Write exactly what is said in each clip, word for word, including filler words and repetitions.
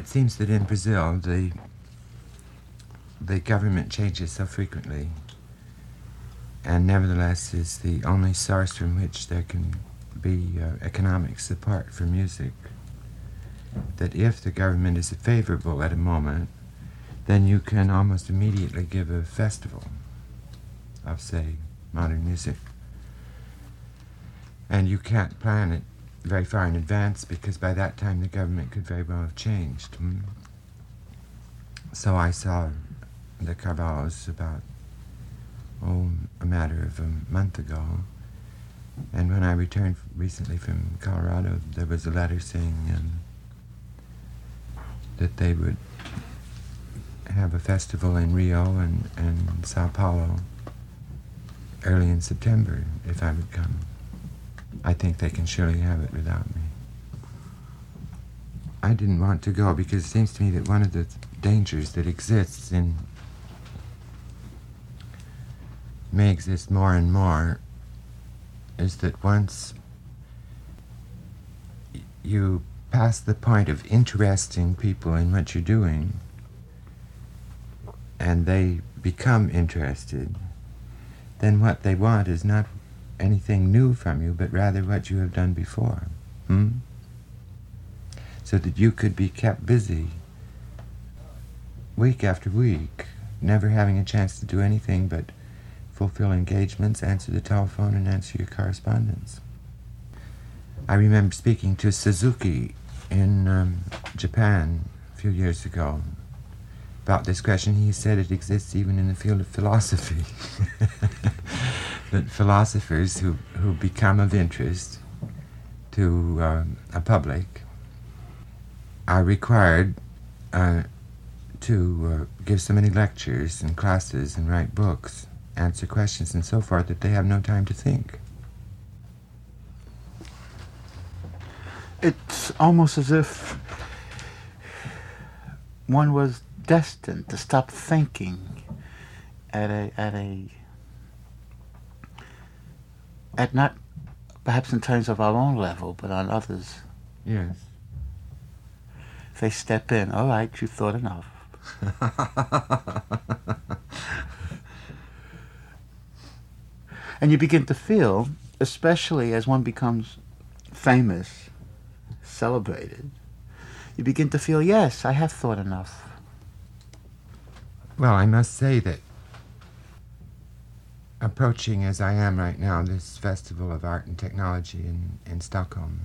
it seems that in Brazil, the the government changes so frequently, and nevertheless is the only source from which there can be uh, economic support for music, that if the government is favorable at a moment, then you can almost immediately give a festival of, say, modern music. And you can't plan it very far in advance because by that time the government could very well have changed. Hmm? So I saw the Carvalhos about, oh, a matter of a month ago. And when I returned recently from Colorado, there was a letter saying um, that they would have a festival in Rio and, and Sao Paulo early in September if I would come. I think they can surely have it without me. I didn't want to go because it seems to me that one of the dangers that exists in, may exist more and more, is that once you pass the point of interesting people in what you're doing and they become interested, then what they want is not anything new from you, but rather what you have done before. Hmm? So that you could be kept busy week after week, never having a chance to do anything but fulfill engagements, answer the telephone, and answer your correspondence. I remember speaking to Suzuki in um, Japan a few years ago about this question. He said it exists even in the field of philosophy. That philosophers who, who become of interest to uh, a public are required uh, to uh, give so many lectures and classes and write books, answer questions and so forth, that they have no time to think. It's almost as if one was destined to stop thinking at a at a at not perhaps in terms of our own level, but on others. Yes. They step in. All right, you thought enough. And you begin to feel, especially as one becomes famous, celebrated, you begin to feel, yes, I have thought enough. Well, I must say that approaching as I am right now this Festival of Art and Technology in, in Stockholm,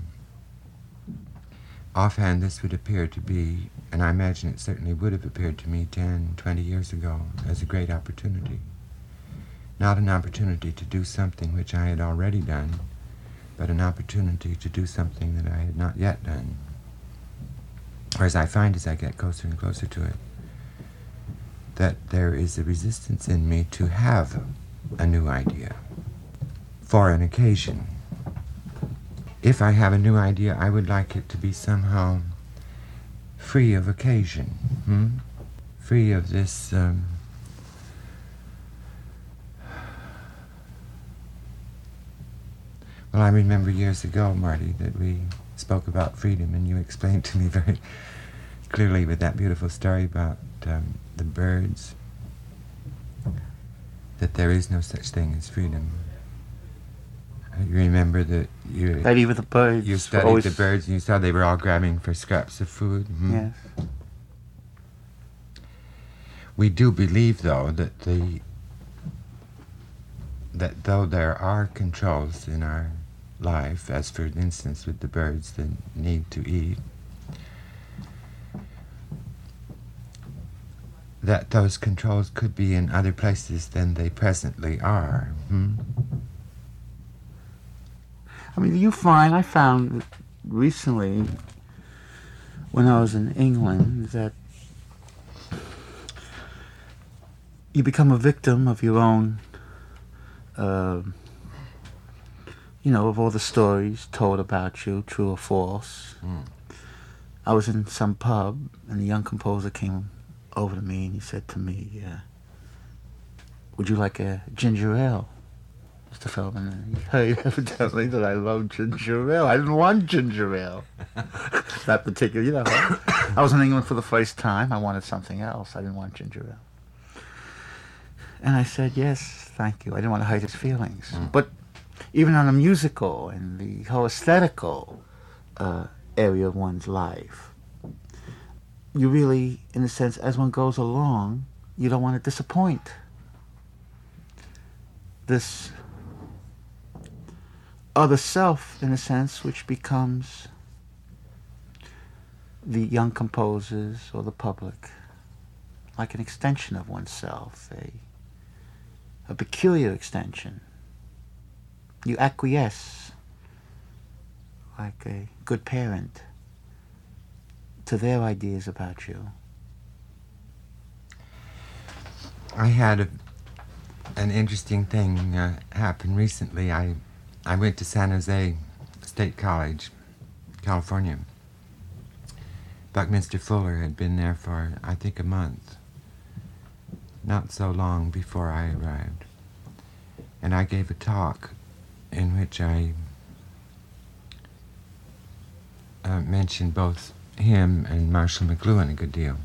offhand this would appear to be, and I imagine it certainly would have appeared to me ten, twenty years ago, as a great opportunity. Not an opportunity to do something which I had already done, but an opportunity to do something that I had not yet done. Or as I find as I get closer and closer to it, that there is a resistance in me to have a new idea for an occasion. If I have a new idea, I would like it to be somehow free of occasion, hmm? free of this um, well, I remember years ago, Marty, that we spoke about freedom, and you explained to me very clearly with that beautiful story about um, the birds, that there is no such thing as freedom. You remember that you That even the birds you studied always... the birds and you saw they were all grabbing for scraps of food. Hmm? Yes. We do believe, though, that the that though there are controls in our life, as for instance with the birds that need to eat, that those controls could be in other places than they presently are. Hmm? I mean, you find, I found recently when I was in England that you become a victim of your own, uh, you know, of all the stories told about you, true or false. Mm. I was in some pub and a young composer came over to me and he said to me, uh, would you like a ginger ale? Mister Feldman, he heard evidently that I love ginger ale. I didn't want ginger ale. That particular, you know. I was in England for the first time. I wanted something else. I didn't want ginger ale. And I said, yes, thank you. I didn't want to hurt his feelings. Mm. But even on the musical and the whole aesthetical uh, area of one's life, you really, in a sense, as one goes along, you don't want to disappoint this other self, in a sense, which becomes the young composers or the public, like an extension of oneself, a, a peculiar extension. You acquiesce like a good parent to their ideas about you. I had a, an interesting thing uh, happen recently. I I went to San Jose State College, California. Buckminster Fuller had been there for, I think, a month. Not so long before I arrived. And I gave a talk in which I uh, mentioned both him and Marshall McLuhan a good deal.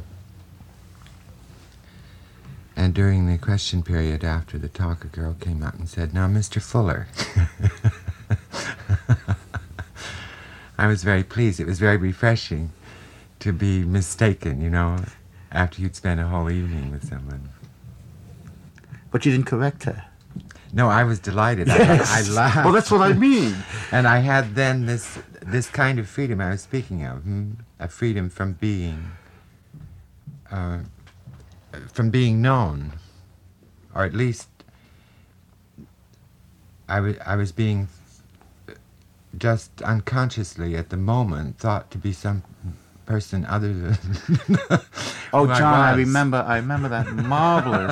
And during the question period after the talk, a girl came up and said, "Now, Mister Fuller." I was very pleased. It was very refreshing to be mistaken, you know, after you'd spent a whole evening with someone. But you didn't correct her. No, I was delighted. Yes. I, I laughed. Well, that's what I mean. And I had then this this kind of freedom I was speaking of, hmm? a freedom from being, uh, from being known, or at least I was I was being just unconsciously at the moment thought to be some person other than. Oh, John, I, I remember. I remember that marvelous.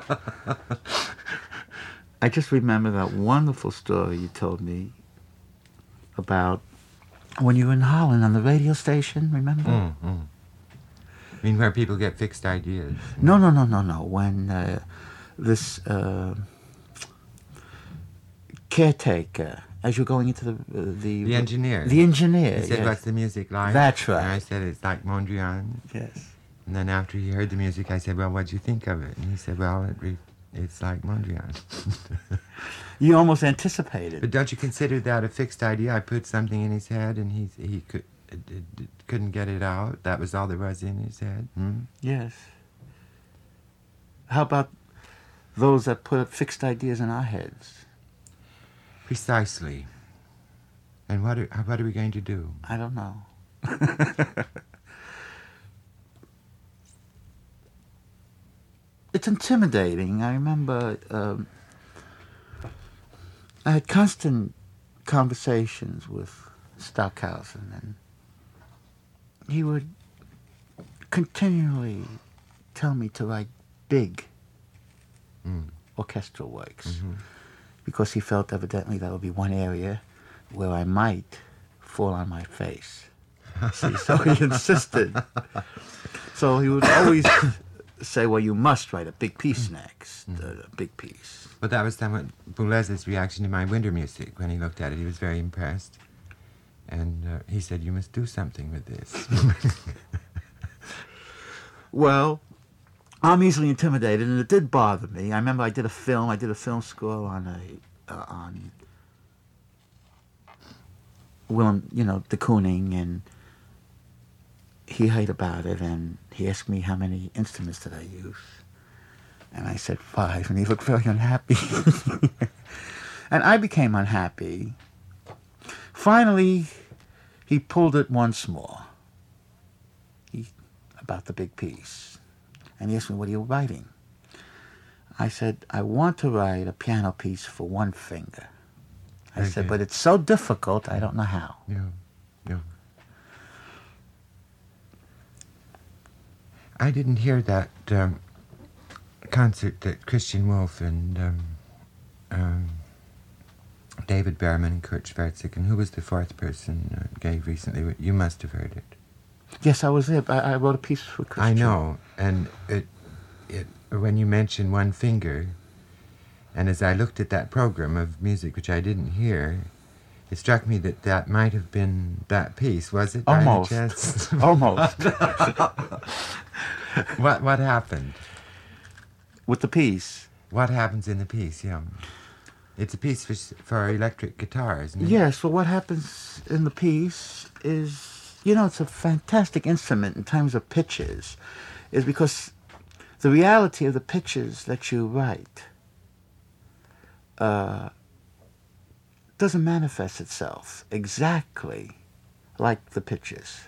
I just remember that wonderful story you told me about when you were in Holland on the radio station. Remember? Mm, mm. I mean, where people get fixed ideas. No, no, no, no, no. When uh, this uh, caretaker, as you're going into the uh, the The engineer. the engineer. He said, yes. "What's the music like?" That's right. And I said, "It's like Mondrian." Yes. And then after he heard the music, I said, "Well, what'd you think of it?" And he said, "Well, it re- it's like Mondrian." You almost anticipated. But don't you consider that a fixed idea? I put something in his head, and he he could uh, d- couldn't get it out. That was all there was in his head. Hmm? Yes. How about those that put fixed ideas in our heads? Precisely. And what are, what are we going to do? I don't know. It's intimidating. I remember um, I had constant conversations with Stockhausen, and he would continually tell me to write big Mm. orchestral works, Mm-hmm. because he felt evidently that would be one area where I might fall on my face. See, so he insisted. So he would always say, well, you must write a big piece next, Mm. uh, a big piece. But that was somewhat Boulez's reaction to my winter music. When he looked at it, he was very impressed. And uh, he said, "You must do something with this." Well, I'm easily intimidated, and it did bother me. I remember I did a film. I did a film score on a uh, on Willem, you know, de Kooning, and he heard about it, and he asked me how many instruments did I use, and I said five, and he looked very unhappy, and I became unhappy. Finally, he pulled it once more. He about the big piece. And he asked me, "What are you writing?" I said, "I want to write a piano piece for one finger." I Okay. said, "But it's so difficult, I don't know how." Yeah, yeah. I didn't hear that um, concert that Christian Wolff and um, um, David Berman and Kurt Schwarzig, and who was the fourth person, uh, gave recently. You must have heard it. Yes, I was there. I, I wrote a piece for Christian. I know, and it, it when you mention one finger, And as I looked at that program of music which I didn't hear, it struck me that that might have been that piece, was it? by any Almost. chance? Almost. What what happened? With the piece. What happens in the piece? Yeah, it's a piece for s- for electric guitar, isn't it? Yes, well, what happens in the piece is, you know, it's a fantastic instrument in terms of pitches, is because the reality of the pitches that you write uh, doesn't manifest itself exactly like the pitches.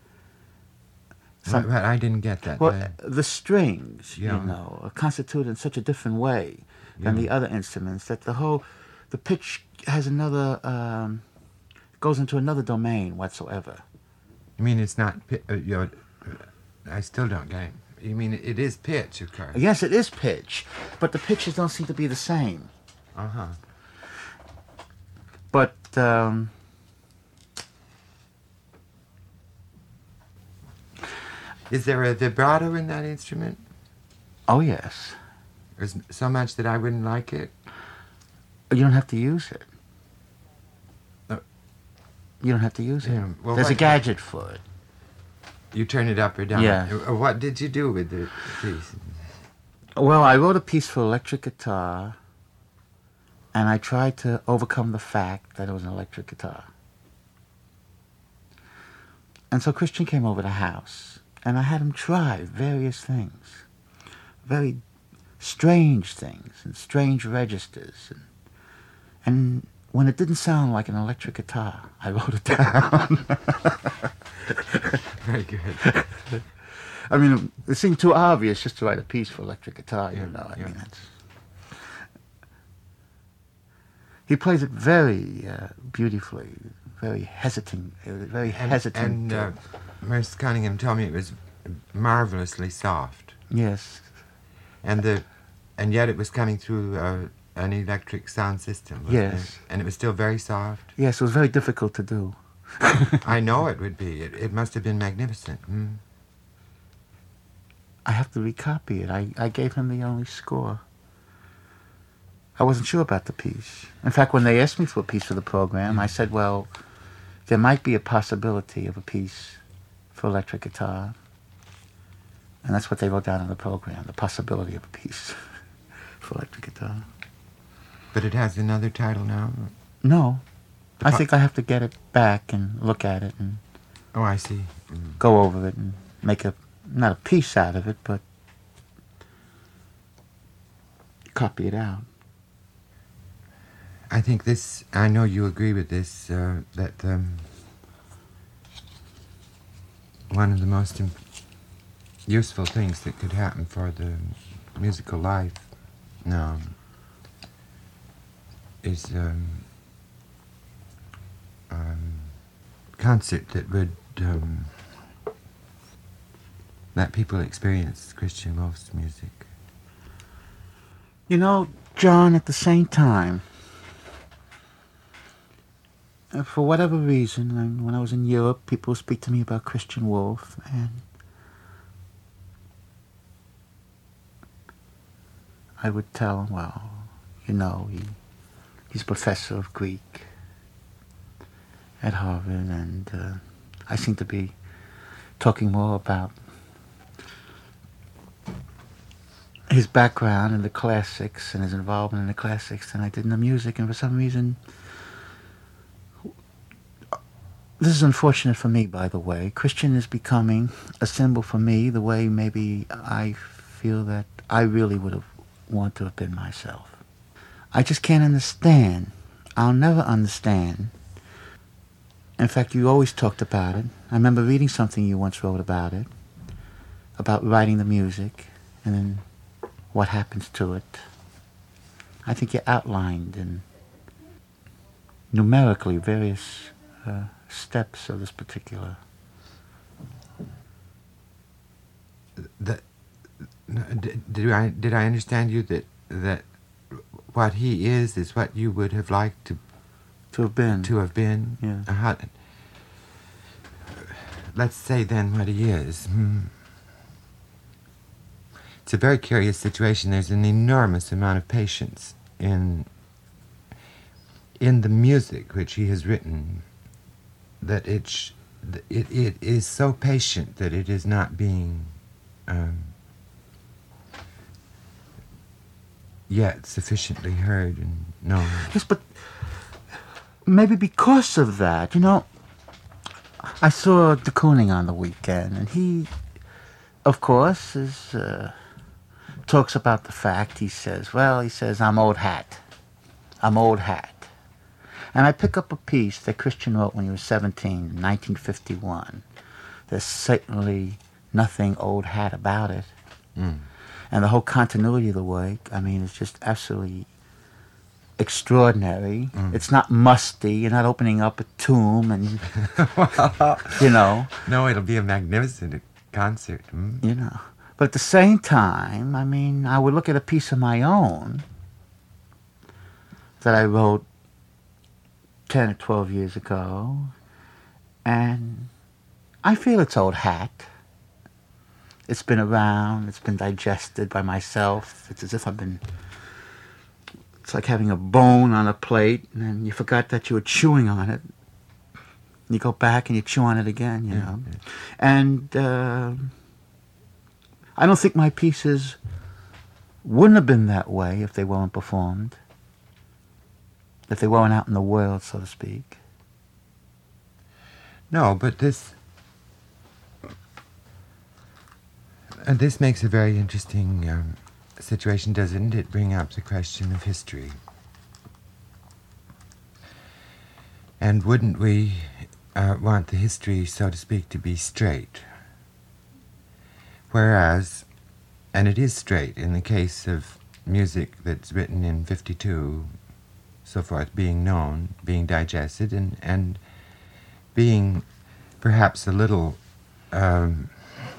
But, but I didn't get that. Well, uh, the strings, Yeah. you know, are constituted in such a different way than Yeah. the other instruments that the whole, the pitch has another, um, goes into another domain whatsoever. you mean it's not? pi- Uh, you know, I still don't get it. You mean it, it is pitch, of course. Yes, it is pitch, but the pitches don't seem to be the same. Uh huh. But um, Is there a vibrato in that instrument? oh yes, There's so much that I wouldn't like it. you don't have to use it. Uh, You don't have to use it. Yeah, well, There's a what- gadget for it. You turn it up or down. Yeah. Uh, What did you do with the piece? Well, I wrote a piece for electric guitar, and I tried to overcome the fact that it was an electric guitar. And so Christian came over the house, and I had him try various things, very strange things, and strange registers. And, and when it didn't sound like an electric guitar, I wrote it down. Very good. I mean, it seemed too obvious just to write a piece for electric guitar, you Yeah, know. I yeah. mean, that's... He plays it very uh, beautifully, very hesitant, uh, very And, hesitant. and uh, uh, Miss Cunningham told me it was marvelously soft, yes, and the, and yet it was coming through uh, an electric sound system. wasn't Yes. it? And it was still very soft. yes, it was very difficult to do. I know it would be. It, it must have been magnificent. Mm. I have to recopy it. I, I gave him the only score. I wasn't sure about the piece. In fact, when they asked me for a piece for the program, I said, well, there might be a possibility of a piece for electric guitar. And that's what they wrote down in the program, the possibility of a piece for electric guitar. But it has another title now. No, The I po- think I have to get it back and look at it and Oh, I see. Mm. go over it and make a, not a piece out of it, but copy it out. I think this. I know you agree with this. Uh, that um, one of the most im- useful things that could happen for the musical life now is um, um, concert that would um, let people experience Christian Wolf's music. You know, John, at the same time, uh, for whatever reason, and when I was in Europe, people would speak to me about Christian Wolf, and I would tell them, well, you know, he, he's professor of Greek at Harvard, and uh, I seem to be talking more about his background in the classics and his involvement in the classics than I did in the music, and for some reason, this is unfortunate for me, by the way. Christian is becoming a symbol for me the way maybe I feel that I really would have wanted to have been myself. I just can't understand. I'll never understand. In fact, you always talked about it. I remember reading something you once wrote about it, about writing the music, and then what happens to it. I think you outlined in numerically various uh, steps of this particular. That, no, did, did I did I understand you that that what he is is what you would have liked to To have been. to have been? Yeah. Uh, how- let's say then what he is. Hmm. It's a very curious situation. There's an enormous amount of patience in in the music which he has written that it sh- it it is so patient that it is not being um, yet sufficiently heard and known. Yes, but maybe because of that, you know, I saw de Kooning on the weekend, and he, of course, is uh, talks about the fact, he says, well, he says, I'm old hat. I'm old hat. And I pick up a piece that Christian wrote when he was seventeen, in nineteen fifty-one. There's certainly nothing old hat about it. Mm. And the whole continuity of the work, I mean, it's just absolutely extraordinary. Mm. It's not musty. You're not opening up a tomb and, you know. No, it'll be a magnificent concert. Mm. You know. But at the same time, I mean, I would look at a piece of my own that I wrote ten or twelve years ago, and I feel it's old hat. It's been around, it's been digested by myself. It's as if I've been, it's like having a bone on a plate, and then you forgot that you were chewing on it. You go back and you chew on it again, you know. Yeah, yeah. And uh, I don't think my pieces wouldn't have been that way if they weren't performed, if they weren't out in the world, so to speak. No, but this uh, this makes a very interesting um, situation, doesn't it? Bring up the question of history. And wouldn't we uh, want the history, so to speak, to be straight? Whereas, and it is straight in the case of music that's written in fifty-two, so forth, being known, being digested, and, and being perhaps a little um,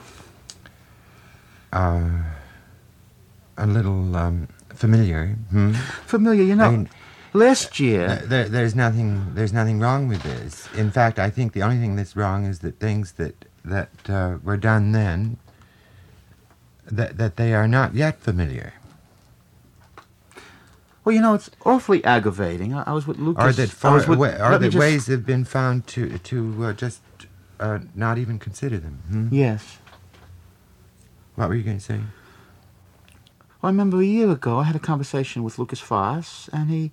uh, a little um, familiar. Hmm? Familiar, you know. I mean, last year, there, there's nothing. There's nothing wrong with this. In fact, I think the only thing that's wrong is that things that that uh, were done then, that that they are not yet familiar. Well, you know, it's awfully aggravating. I, I was with Lucas. Or that, for, with, or that just, ways have been found to to uh, just uh, not even consider them. Hmm? Yes. What were you going to say? Well, I remember a year ago I had a conversation with Lucas Foss, and he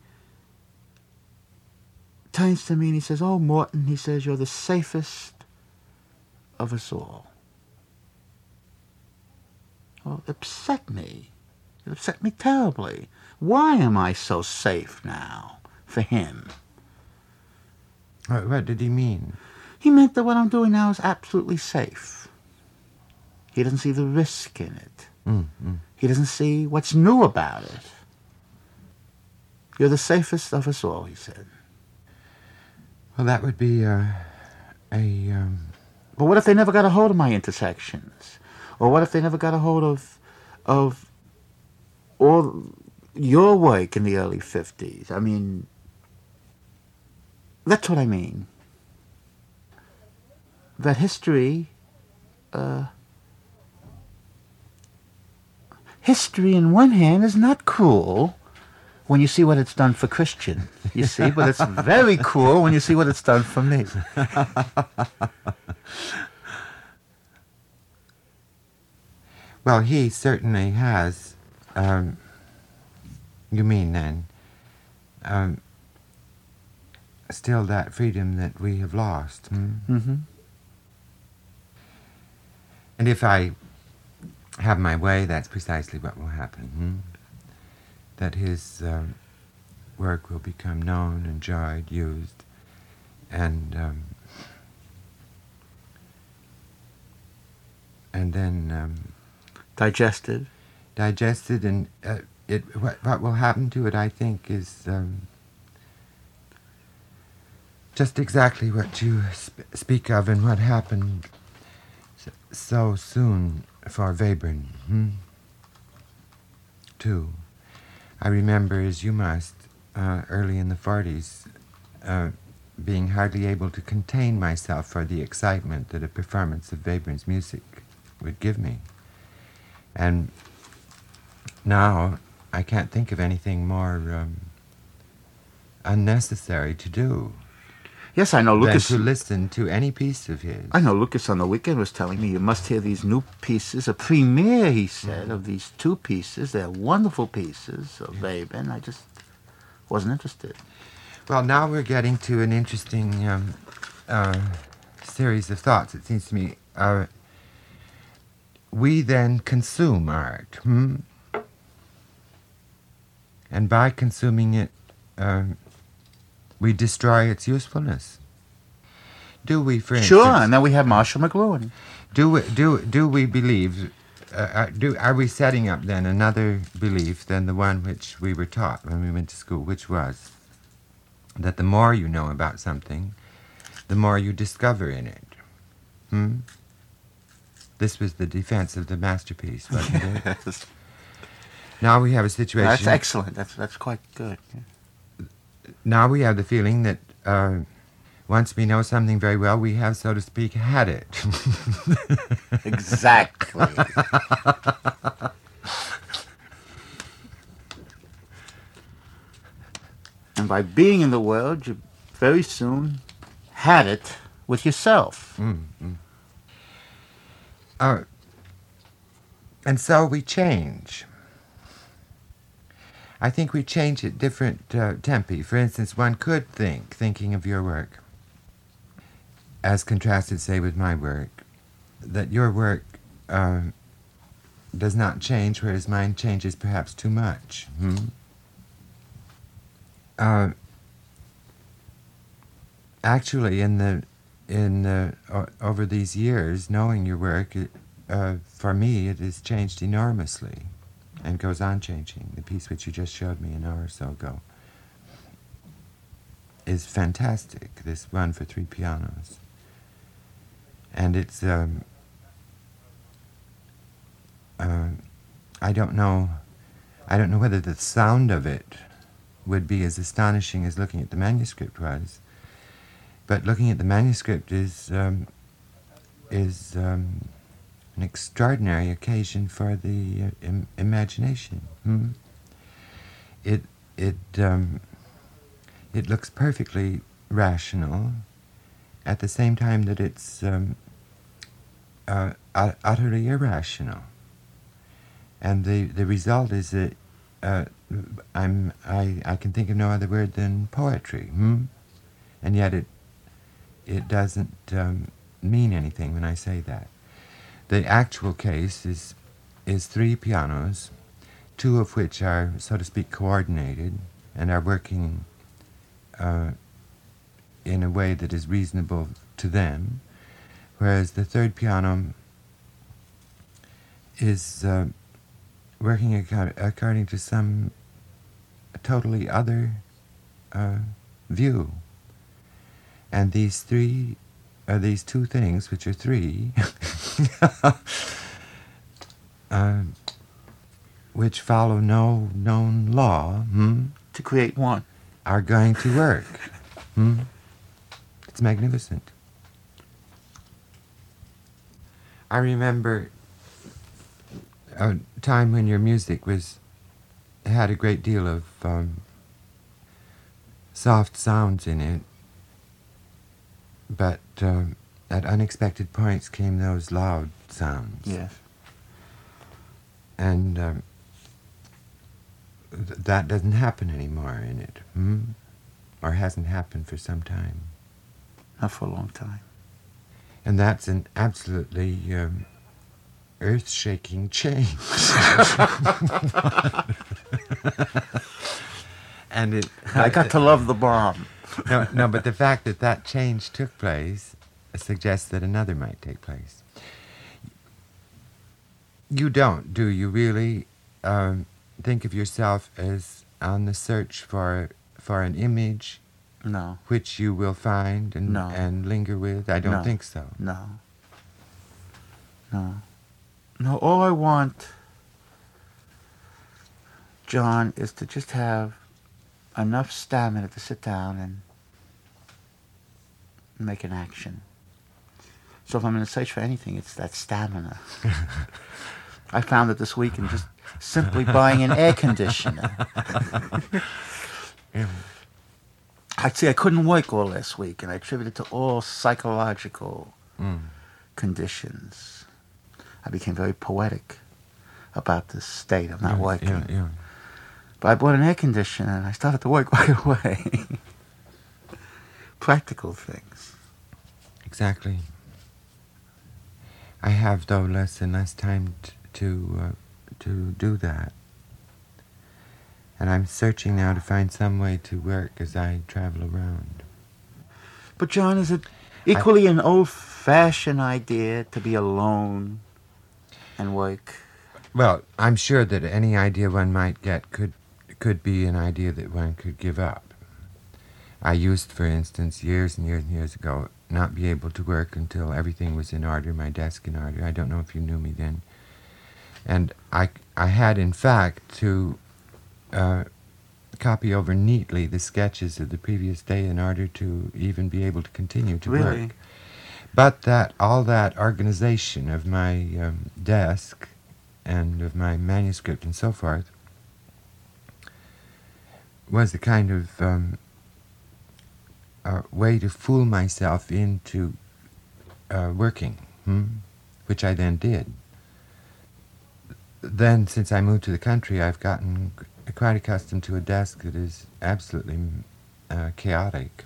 turns to me and he says, "Oh, Morton," he says, "you're the safest of us all." Well, it upset me. It upset me terribly. Why am I so safe now for him? What, what did he mean? He meant that what I'm doing now is absolutely safe. He doesn't see the risk in it. Mm, mm. He doesn't see what's new about it. You're the safest of us all, he said. Well, that would be uh, a... Um... But what if they never got a hold of my intersections? Or what if they never got a hold of of all your work in the early fifties? I mean, that's what I mean. That history, uh, history in one hand is not cruel when you see what it's done for Christian, you see, but it's very cruel when you see what it's done for me. Well, he certainly has, um, you mean then, um, still that freedom that we have lost. Hmm? Mm-hmm. And if I have my way, that's precisely what will happen. Hmm? That his um, work will become known, enjoyed, used, and um, and then um, digested, digested, and uh, it. What, what will happen to it, I think, is um, just exactly what you sp- speak of, and what happened so, so soon for Webern, hmm? too. I remember, as you must, uh, early in the forties, uh, being hardly able to contain myself for the excitement that a performance of Webern's music would give me. And now I can't think of anything more um, unnecessary to do Yes, I know Lucas. than to listen to any piece of his. I know Lucas on the weekend was telling me you must hear these new pieces, a premiere, he said, of these two pieces. They're wonderful pieces of Webern. I just wasn't interested. Well, now we're getting to an interesting um, uh, series of thoughts, it seems to me. Uh, we then consume art, hmm? And by consuming it, uh, we destroy its usefulness. Do we, for instance... Sure, and then we have Marshall McLuhan. Do we, do, do we believe... Uh, uh, do, are we setting up then another belief than the one which we were taught when we went to school, which was that the more you know about something, the more you discover in it? Hmm? This was the defense of the masterpiece, wasn't it? Yes. Now we have a situation... That's excellent. That's that's quite good. Yeah. Now we have the feeling that uh, once we know something very well, we have, so to speak, had it. Exactly. And by being in the world, you very soon had it with yourself. Mm, mm. Uh, and so we change. I think we change at different uh, tempi. For instance, one could think, thinking of your work, as contrasted, say, with my work, that your work uh, does not change, whereas mine changes perhaps too much. Hmm? Uh, actually, in the in the, o- over these years, knowing your work, it, uh, for me, it has changed enormously. And goes on changing. The piece which you just showed me an hour or so ago is fantastic, this one for three pianos. And it's, um, uh, I don't know, I don't know whether the sound of it would be as astonishing as looking at the manuscript was, but looking at the manuscript is, um, is, um, an extraordinary occasion for the uh, im- imagination. Hmm? It it um, it looks perfectly rational, at the same time that it's um, uh, ut- utterly irrational. And the, the result is that uh, I'm I, I can think of no other word than poetry. Hmm? And yet it it doesn't um, mean anything when I say that. The actual case is is three pianos, two of which are, so to speak, coordinated and are working uh, in a way that is reasonable to them, whereas the third piano is uh, working ac- according to some totally other uh, view. And these three are these two things, which are three, uh, which follow no known law, hmm, To create one. are going to work. Hmm? It's magnificent. I remember a time when your music was had a great deal of um, soft sounds in it, but uh, at unexpected points came those loud sounds. Yes. And um, th- that doesn't happen anymore in it, hmm? Or hasn't happened for some time. Not for a long time. And that's an absolutely um, earth-shaking change. And it... I got to love the bomb. no, no, but the fact that that change took place suggests that another might take place. You don't, do you really um, think of yourself as on the search for for an image No. which you will find and, No. and linger with? I don't No. think so. No. No. No, all I want, John, is to just have enough stamina to sit down and make an action. So if I'm in a search for anything, it's that stamina. I found it this week, and just simply buying an air conditioner. Yeah. I'd say I couldn't work all last week, and I attributed it to all psychological Mm. conditions. I became very poetic about this state of not Yeah, working. Yeah, yeah. But I bought an air conditioner, and I started to work right away. Practical things. Exactly. I have, though, less and less time t- to uh, to do that. And I'm searching now to find some way to work as I travel around. But John, is it equally I, an old-fashioned idea to be alone and work? Well, I'm sure that any idea one might get could could be an idea that one could give up. I used, for instance, years and years and years ago, not be able to work until everything was in order, my desk in order. I don't know if you knew me then. And I, I had, in fact, to uh, copy over neatly the sketches of the previous day in order to even be able to continue to really? work. But that all that organization of my um, desk and of my manuscript and so forth was a kind of um, a way to fool myself into uh, working, hmm? which I then did. Then, since I moved to the country, I've gotten quite accustomed to a desk that is absolutely uh, chaotic.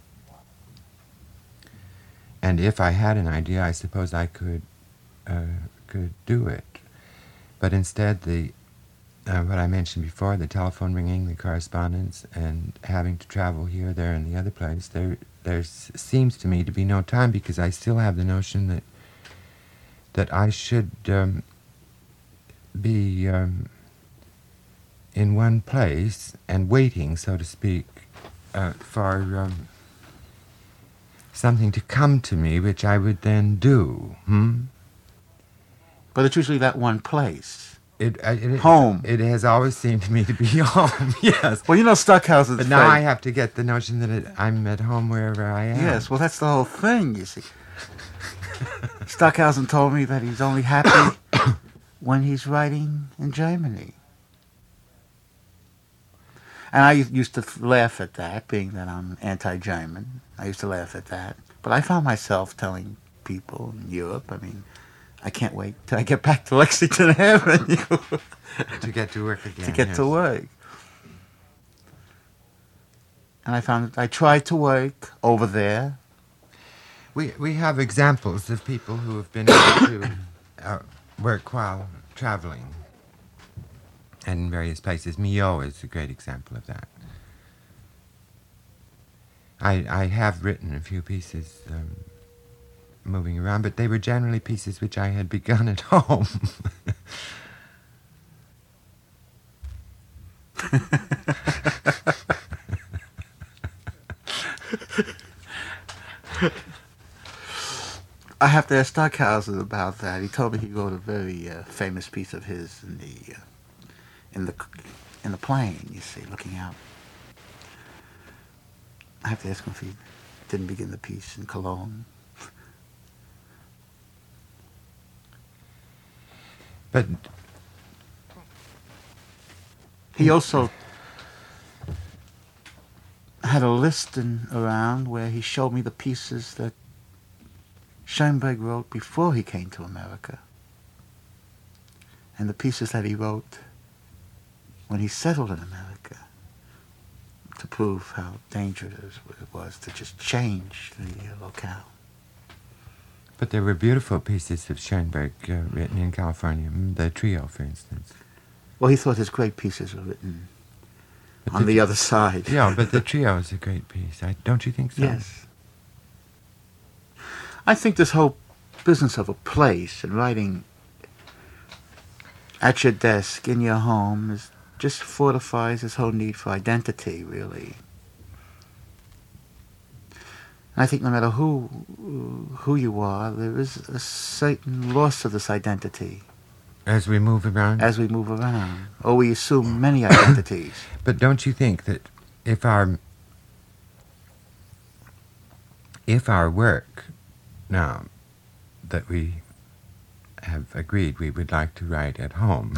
And if I had an idea, I suppose I could uh, could do it. But instead, the uh, what I mentioned before, the telephone ringing, the correspondence, and having to travel here, there, and the other place, there there seems to me to be no time, because I still have the notion that that I should um, be um, in one place and waiting, so to speak, uh, for um, something to come to me, which I would then do. Hmm? But it's usually that one place. It, it, home. It, it has always seemed to me to be home, yes. Well, you know Stockhausen's But now fate. I have to get the notion that it, I'm at home wherever I am. Yes, well, that's the whole thing, you see. Stockhausen told me that he's only happy when he's writing in Germany. And I used to laugh at that, being that I'm anti-German. I used to laugh at that. But I found myself telling people in Europe, I mean, I can't wait till I get back to Lexington Avenue. To get to work again. To get yes. to work. And I found that I tried to work over there. We we have examples of people who have been able to uh, work while traveling. And in various places. Millau is a great example of that. I I have written a few pieces um, moving around, but they were generally pieces which I had begun at home. I have to ask Stockhausen about that. He told me he wrote a very uh, famous piece of his in the uh, in the in the plane. You see, looking out. I have to ask him if he didn't begin the piece in Cologne. But he also had a list in, around where he showed me the pieces that Schoenberg wrote before he came to America, and the pieces that he wrote when he settled in America, to prove how dangerous it was to just change the uh, locale. But there were beautiful pieces of Schoenberg uh, written in California, the trio, for instance. Well, he thought his great pieces were written but on the, the other side. Yeah, but the trio is a great piece. I, don't you think so? Yes. I think this whole business of a place and writing at your desk in your home is just fortifies this whole need for identity, really. And I think no matter who who you are, there is a certain loss of this identity. As we move around? As we move around. Or we assume many identities. But don't you think that if our if our work now that we have agreed we would like to write at home,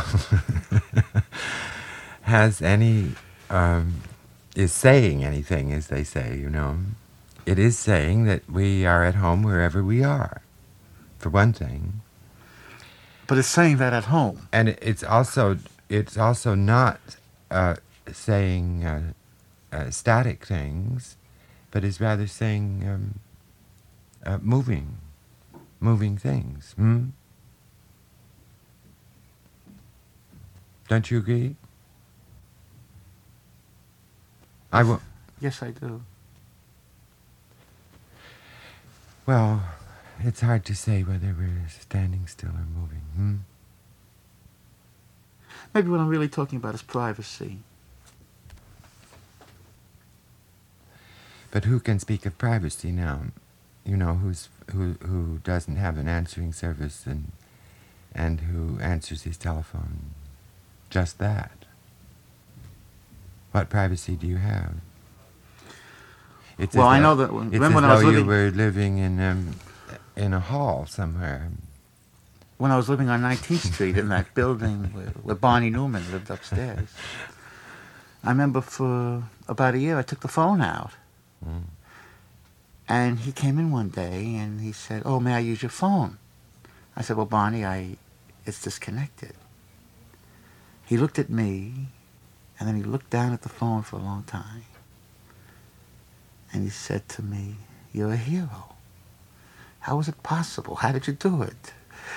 has any, um, is saying anything, as they say, you know. It is saying that we are at home wherever we are, for one thing. But it's saying that at home. And it's also, it's also not uh, saying uh, uh, static things, but is rather saying um, uh, moving, moving things. Hmm? Don't you agree? I will. Yes, I do. Well, it's hard to say whether we're standing still or moving. Hmm? Maybe what I'm really talking about is privacy. But who can speak of privacy now? You know, who's who who doesn't have an answering service and and who answers his telephone? Just that. What privacy do you have? It's Well, as I though- know that when, It's remember as when I was though you living were living in um, in a hall somewhere. when I was living on nineteenth Street in that building where, where Barney Newman lived upstairs. I remember for about a year I took the phone out. Mm. And he came in one day and he said, "Oh, may I use your phone?" I said, "Well, Barney, I, it's disconnected." He looked at me, and then he looked down at the phone for a long time. And he said to me, "You're a hero. How was it possible? How did you do it?"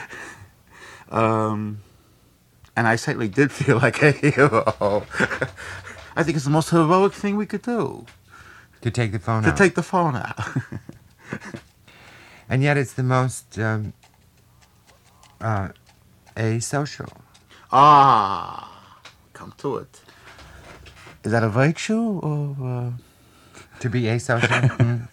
um, and I certainly did feel like a hero. I think it's the most heroic thing we could do. To take the phone To out. take the phone out. And yet it's the most um, uh, asocial. Ah, come to it. Is that a virtue or... Uh... To be asocial? Hmm?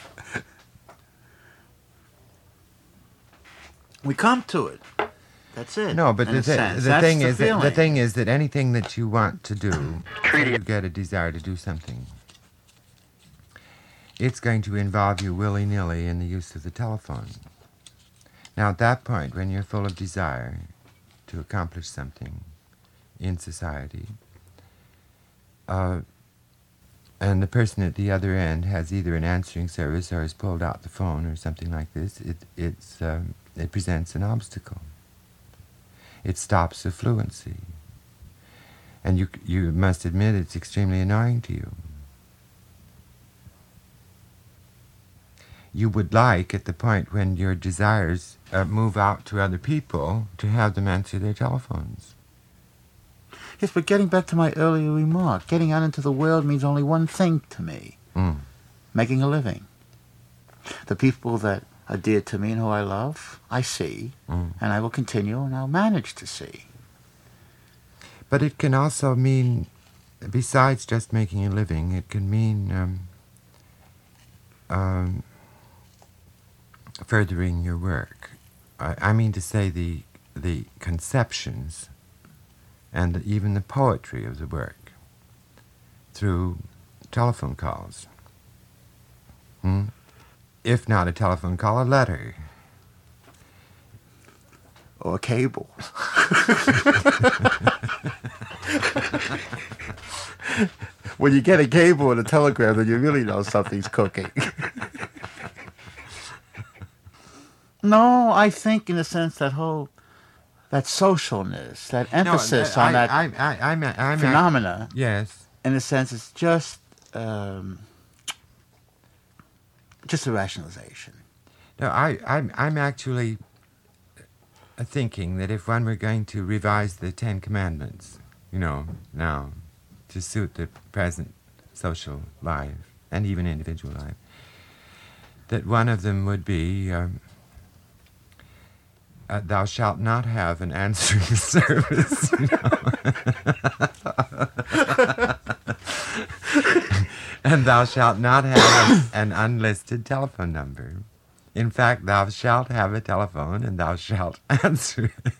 We come to it. That's it. No, but in the, a thi- sense. the That's thing the is that, the feeling. thing is that anything that you want to do, you get a desire to do something. It's going to involve you willy-nilly in the use of the telephone. Now, at that point, when you're full of desire to accomplish something in society, uh, and the person at the other end has either an answering service or has pulled out the phone or something like this, it, it's, um, it presents an obstacle. It stops the fluency. And you, you must admit it's extremely annoying to you. You would like, at the point when your desires uh, move out to other people, to have them answer their telephones. Yes, but getting back to my earlier remark, getting out into the world means only one thing to me. Mm. Making a living. The people that are dear to me and who I love, I see, Mm. and I will continue and I'll manage to see. But it can also mean, besides just making a living, it can mean um, um, furthering your work. I, I mean to say the the conceptions and the, even the poetry of the work through telephone calls. Hmm? If not a telephone call, a letter. Or a cable. When you get a cable and a telegram, then you really know something's cooking. No, I think in a sense that whole, that socialness, that emphasis no, I, on that I, I, I'm, I'm, phenomena, yes. in a sense, it's just, um, just a rationalization. No, I, I'm, I'm actually thinking that if one were going to revise the Ten Commandments, you know, now, to suit the present social life and even individual life, that one of them would be, um, uh, thou shalt not have an answering service, you know. And thou shalt not have an unlisted telephone number. In fact, thou shalt have a telephone and thou shalt answer it.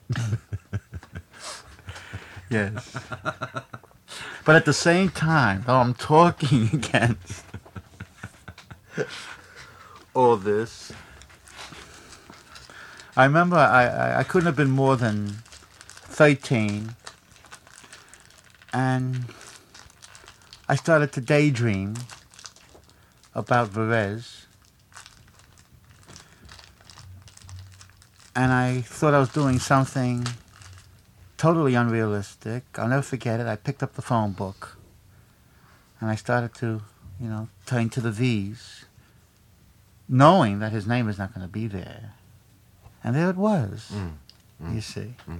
Yes. But at the same time, though I'm talking against all this, I remember I, I, I couldn't have been more than thirteen, and I started to daydream about Varese, and I thought I was doing something totally unrealistic. I'll never forget it. I picked up the phone book, and I started to, you know, turn to the V's, knowing that his name is not going to be there. And there it was, Mm. Mm. you see. Mm.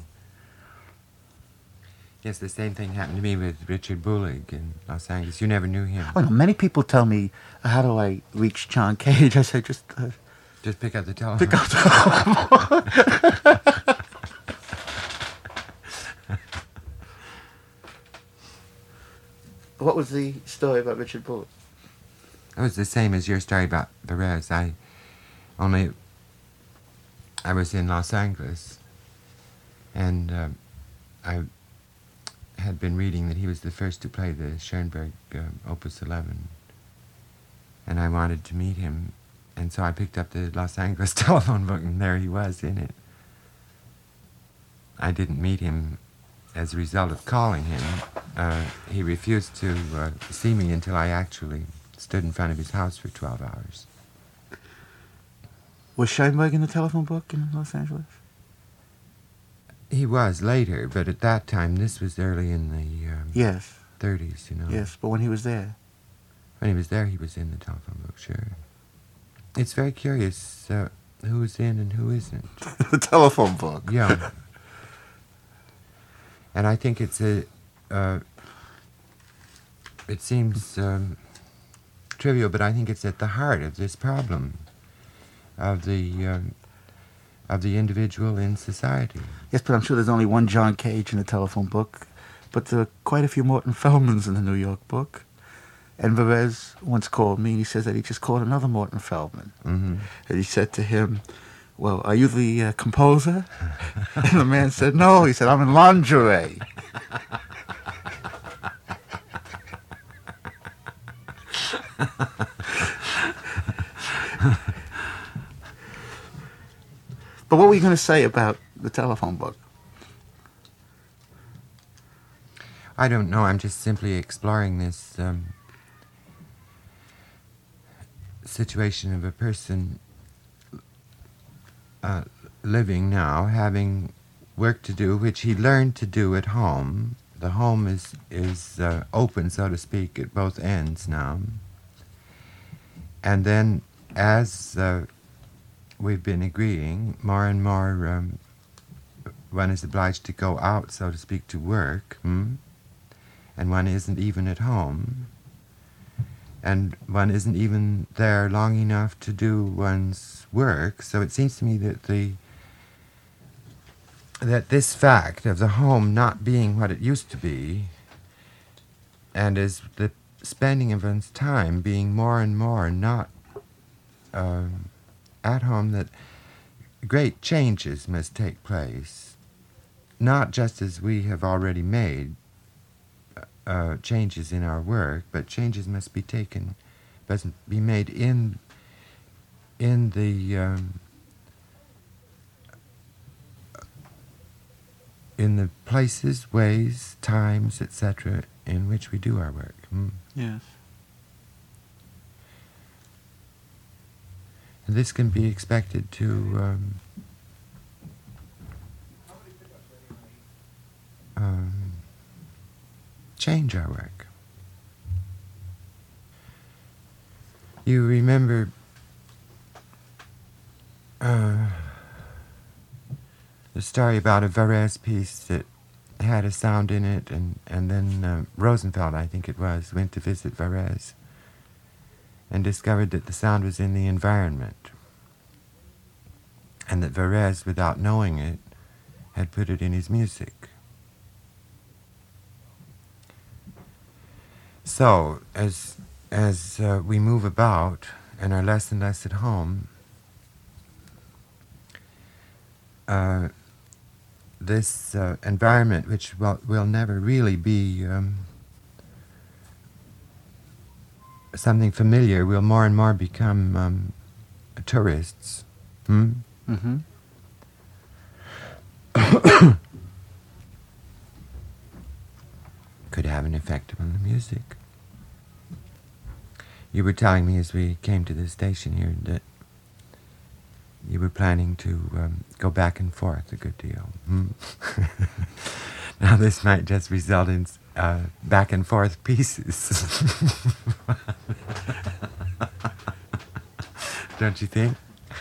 Yes, the same thing happened to me with Richard Bullig in Los Angeles. You never knew him. Oh, no, many people tell me, how do I reach John Cage? I say, just uh, Just pick up the telephone. pick up the phone. What was the story about Richard Bullig? It was the same as your story about Varese. I only I was in Los Angeles, and uh, I had been reading that he was the first to play the Schoenberg uh, Opus eleven, and I wanted to meet him, and so I picked up the Los Angeles telephone book, and there he was in it. I didn't meet him as a result of calling him. Uh, he refused to uh, see me until I actually stood in front of his house for twelve hours. Was Schoenberg in the telephone book in Los Angeles? He was later, but at that time, this was early in the um, Yes, thirties, you know. yes, but when he was there. When he was there, he was in the telephone book, sure. It's very curious uh, who's in and who isn't. The telephone book. Yeah. And I think it's a, uh, it seems um, trivial, but I think it's at the heart of this problem of the, um, of the individual in society. Yes, but I'm sure there's only one John Cage in the telephone book, but there are quite a few Morton Feldmans in the New York book. And Varese once called me, and he says that he just called another Morton Feldman. Mm-hmm. And he said to him, well, are you the uh, composer? And the man said, no. He said, I'm in lingerie. But what were you going to say about the telephone book? I don't know. I'm just simply exploring this um, situation of a person uh, living now, having work to do, which he learned to do at home. The home is is uh, open, so to speak, at both ends now. And then, as uh, we've been agreeing, more and more um, one is obliged to go out, so to speak, to work, hmm? And one isn't even at home, and one isn't even there long enough to do one's work. So it seems to me that the that this fact of the home not being what it used to be, and is the spending of one's time being more and more not uh, at home, that great changes must take place, not just as we have already made uh, changes in our work, but changes must be taken, must be made in in the um, in the places, ways, times, et cetera, in which we do our work. Mm. Yes. And this can be expected to um, um, change our work. You remember uh, the story about a Varese piece that had a sound in it, and, and then uh, Rosenfeld, I think it was, went to visit Varese and discovered that the sound was in the environment, and that Varese, without knowing it, had put it in his music. So, as as uh, we move about and are less and less at home, uh, this uh, environment, which will, will never really be um, something familiar, will more and more become um, tourists. Hmm? Mm-hmm. could have an effect on the music. You were telling me as we came to the station here that you were planning to um, go back and forth a good deal. Hmm? Now this might just result in uh, back and forth pieces. Don't you think?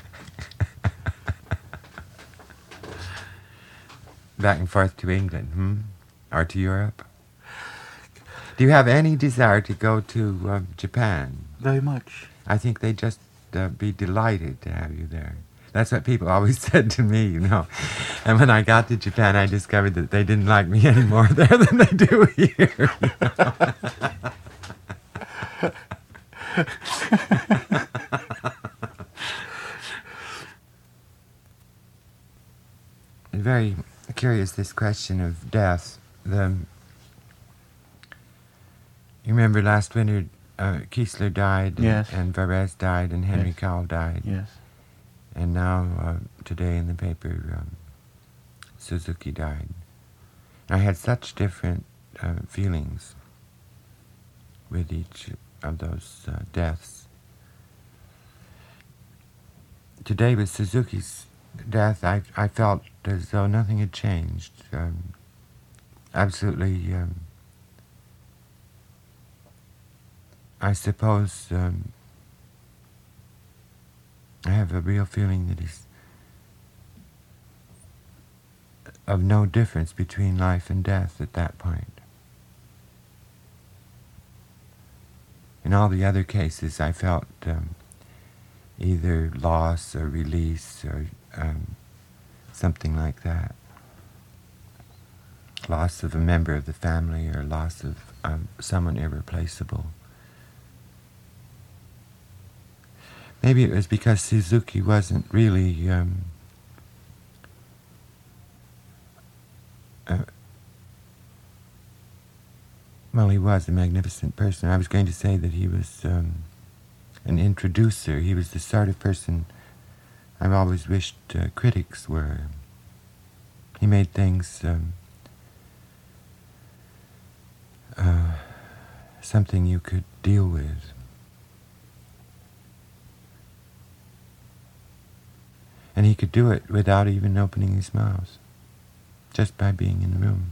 Back and forth to England, hmm? Or to Europe? Do you have any desire to go to um, Japan? Very much. I think they'd just uh, be delighted to have you there. That's what people always said to me, you know. And when I got to Japan, I discovered that they didn't like me any more there than they do here. You know? Very curious, this question of death. The, you remember last winter, uh, Kiesler died, yes. and, and Varese died, and Henry yes. Cowell died. Yes. And now, uh, today in the paper, um, Suzuki died. I had such different uh, feelings with each of those uh, deaths. Today with Suzuki's death, I, I felt as though nothing had changed. Um, absolutely, um, I suppose um, I have a real feeling that is of no difference between life and death at that point. In all the other cases, I felt um, either loss or release or um, something like that. Loss of a member of the family or loss of um, someone irreplaceable. Maybe it was because Suzuki wasn't really um, uh, well, he was a magnificent person. I was going to say that he was um, an introducer. He was the sort of person I've always wished uh, critics were. He made things um, uh, something you could deal with. And he could do it without even opening his mouth, just by being in the room.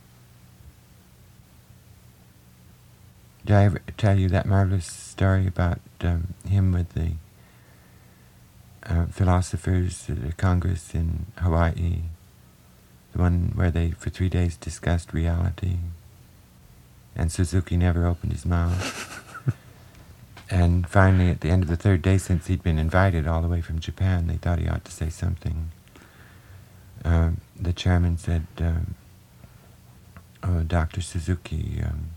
Did I ever tell you that marvelous story about um, him with the uh, philosophers at a Congress in Hawaii? The one where they, for three days, discussed reality. And Suzuki never opened his mouth. And finally, at the end of the third day, since he'd been invited all the way from Japan, they thought he ought to say something. Uh, the chairman said, um, oh, Doctor Suzuki, um,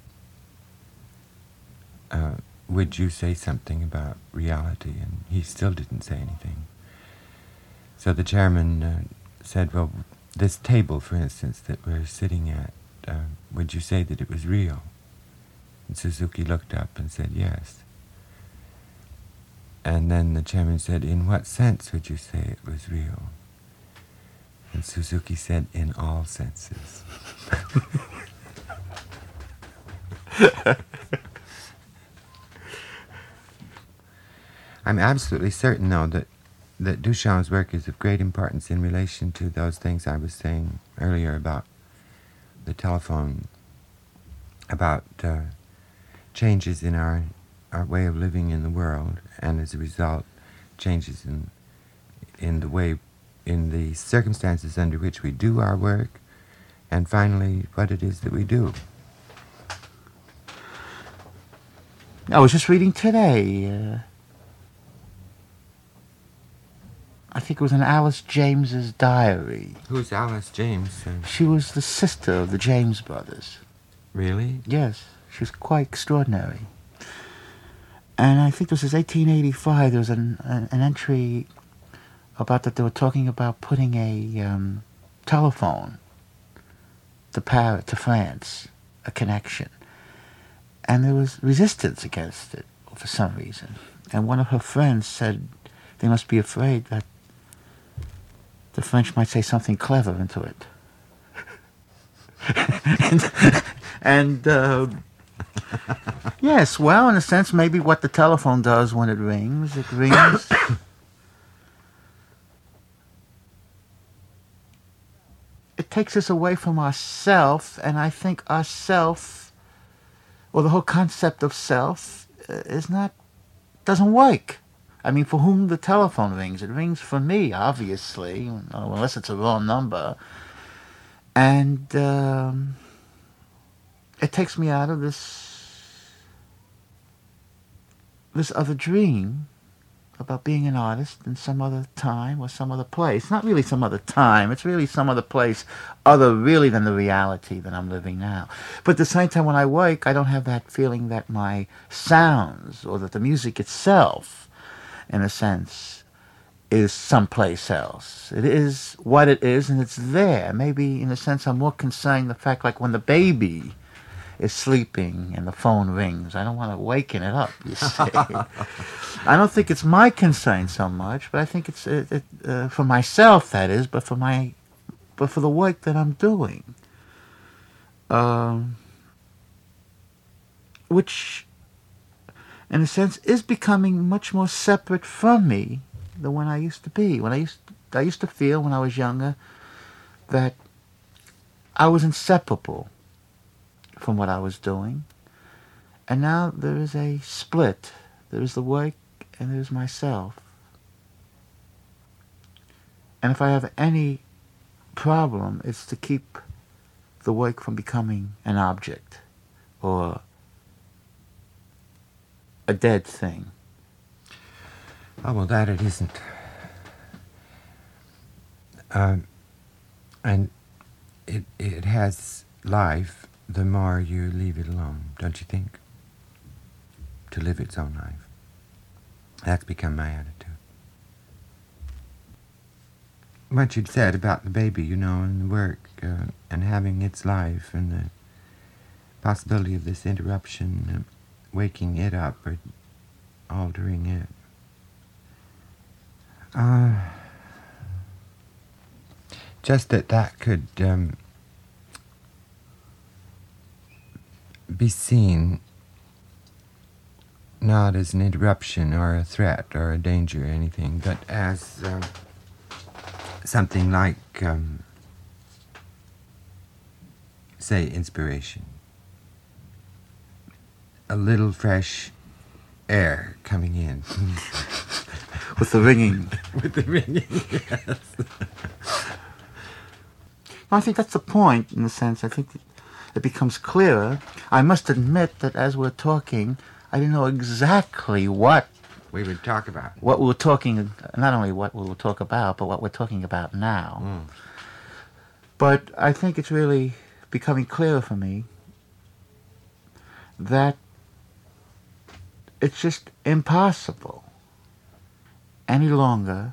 uh, would you say something about reality? And he still didn't say anything. So the chairman uh, said, well, this table, for instance, that we're sitting at, uh, would you say that it was real? And Suzuki looked up and said, yes. And then the chairman said, in what sense would you say it was real? And Suzuki said, in all senses. I'm absolutely certain, though, that, that Duchamp's work is of great importance in relation to those things I was saying earlier about the telephone, about uh, changes in our our way of living in the world, and as a result, changes in in the way, in the circumstances under which we do our work, and finally, what it is that we do. I was just reading today, uh, I think it was in Alice James's diary. Who's Alice James? Uh, She was the sister of the James brothers. really? Yes, she was quite extraordinary. And I think this was eighteen eighty-five. There was an, an, an entry about that they were talking about putting a um, telephone to Paris, to France, a connection. And there was resistance against it for some reason. And one of her friends said they must be afraid that the French might say something clever into it. and and uh, yes, well, in a sense, maybe what the telephone does when it rings, it rings. It takes us away from ourself, and I think ourself, or the whole concept of self, uh, is not, doesn't work. I mean, for whom the telephone rings, it rings for me, obviously, unless it's a wrong number. And um, it takes me out of this, this other dream about being an artist in some other time or some other place. Not really some other time. It's really some other place other really than the reality that I'm living now. But at the same time, when I work, I don't have that feeling that my sounds or that the music itself, in a sense, is someplace else. It is what it is, and it's there. Maybe, in a sense, I'm more concerned the fact, like when the baby is sleeping and the phone rings, I don't want to waken it up, you see. I don't think it's my concern so much, but I think it's uh, it, uh, for myself, that is, but for my, but for the work that I'm doing, um, which, in a sense, is becoming much more separate from me than when I used to be. When I used, I used to feel when I was younger that I was inseparable from what I was doing, and now there is a split. There is the work, and there is myself. And if I have any problem, it's to keep the work from becoming an object or a dead thing. Oh, well, that it isn't. Um, and it it has life the more you leave it alone, don't you think? To live its own life. That's become my attitude. What you'd said about the baby, you know, and the work, uh, and having its life, and the possibility of this interruption, uh, waking it up or altering it. Uh, just that that could um, be seen not as an interruption or a threat or a danger or anything, but as um, something like, um, say, inspiration. A little fresh air coming in. With the ringing. With the ringing, yes. I think that's the point, in a sense. I think it becomes clearer. I must admit that as we're talking, I didn't know exactly what we would talk about. What we were talking, not only what we will talk about, but what we're talking about now. Mm. But I think it's really becoming clearer for me that it's just impossible any longer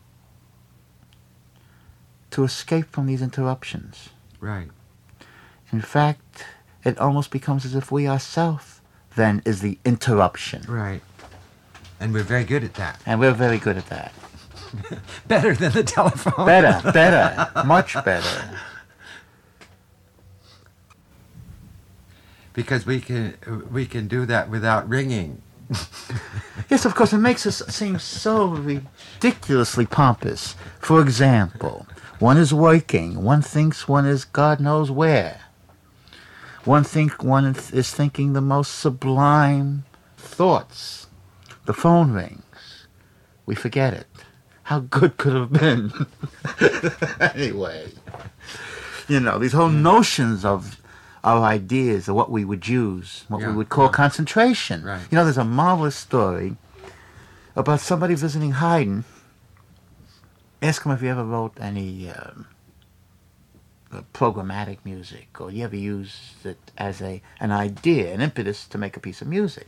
to escape from these interruptions. Right. In fact, it almost becomes as if we ourselves then is the interruption. Right. And we're very good at that. And we're very good at that. Better than the telephone. Better, better, much better. Because we can we can do that without ringing. Yes, of course, it makes us seem so ridiculously pompous. For example, one is working. One thinks one is God knows where. One think one is thinking the most sublime thoughts. The phone rings. We forget it. How good could it have been? Anyway, you know, these whole notions of our ideas of what we would use, what yeah, we would call yeah. concentration. Right. You know, there's a marvelous story about somebody visiting Haydn. Ask him if he ever wrote any um, uh, programmatic music, or you ever used it as a an idea, an impetus to make a piece of music.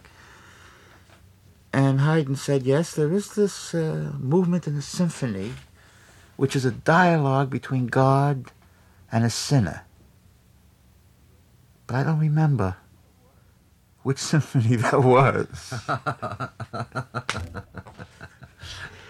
And Haydn said, yes, there is this uh, movement in the symphony, which is a dialogue between God and a sinner. But I don't remember which symphony that was.